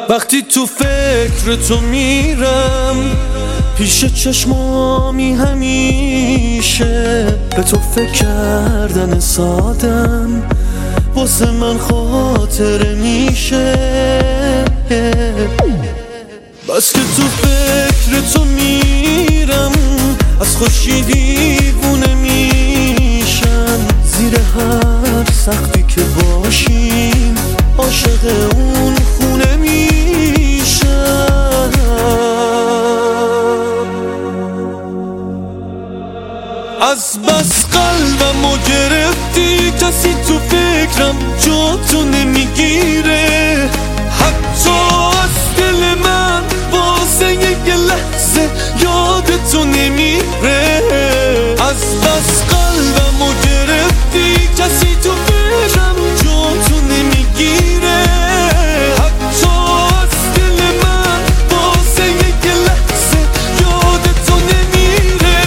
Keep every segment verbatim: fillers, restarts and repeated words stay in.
وقتی تو فکر تو میرم پیش چشمامی همیشه به تو فکر کردن سادم واسه من خاطره میشه. بس که تو فکر تو میرم از خوشی دیوونه میشم، زیر هر سختی که باشیم عاشق اون خونه میشم. از بس قلبمو گرفتی کسی تو فکرم جا تو نمیگیره، حتی از دل من واسه یک لحظه یادتو نمیره. از بس قلبمو گرفتی کسی تو فکرم جا تو نمیگیره، حتی از دل من واسه یک لحظه یادتو نمیره.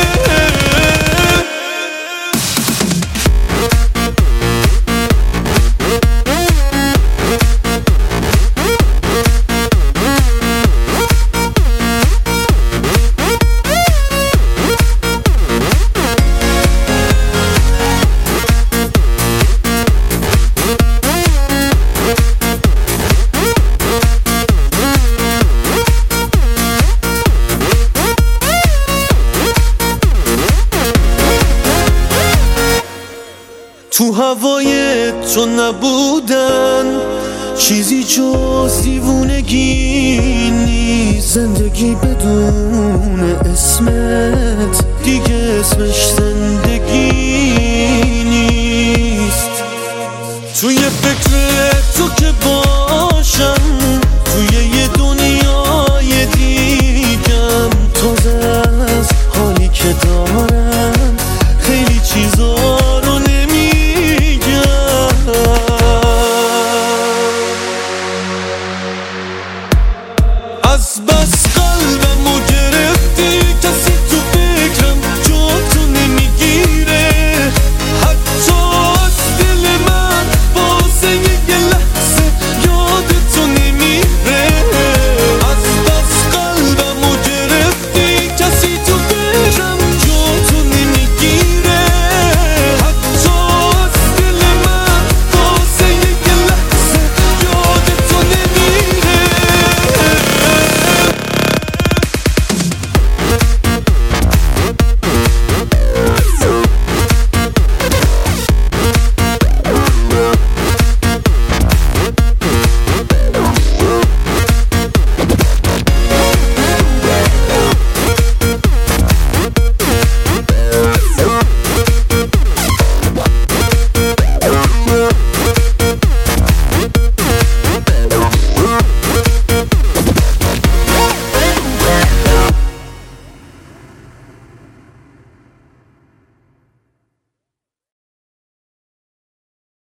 تو هوای تو نبودن چیزی جز دیوونگی نیست، زندگی بدون اسمت دیگه اسمش زندگی نیست. توی فکر تو که باشم توی یه